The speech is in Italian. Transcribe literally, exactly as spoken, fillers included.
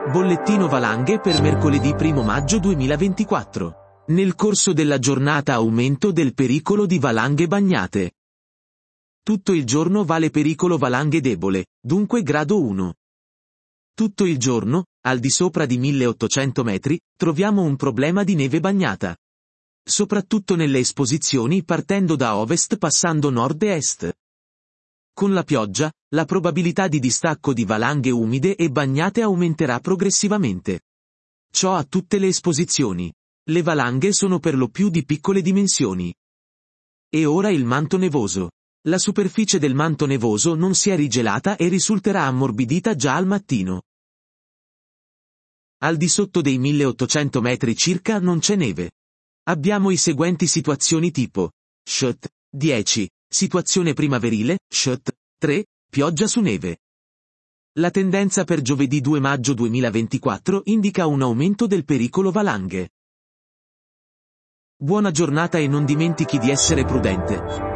Bollettino valanghe per mercoledì primo maggio duemilaventiquattro. Nel corso della giornata aumento del pericolo di valanghe bagnate. Tutto il giorno vale pericolo valanghe debole, dunque grado uno. Tutto il giorno, al di sopra di milleottocento metri, troviamo un problema di neve bagnata. Soprattutto nelle esposizioni partendo da ovest passando nord e est. Con la pioggia, la probabilità di distacco di valanghe umide e bagnate aumenterà progressivamente. Ciò a tutte le esposizioni. Le valanghe sono per lo più di piccole dimensioni. E ora il manto nevoso. La superficie del manto nevoso non si è rigelata e risulterà ammorbidita già al mattino. Al di sotto dei milleottocento metri circa non c'è neve. Abbiamo i seguenti situazioni tipo. S H T, dieci. Situazione primaverile, S H T, tre, pioggia su neve. La tendenza per giovedì due maggio duemilaventiquattro indica un aumento del pericolo valanghe. Buona giornata e non dimentichi di essere prudente.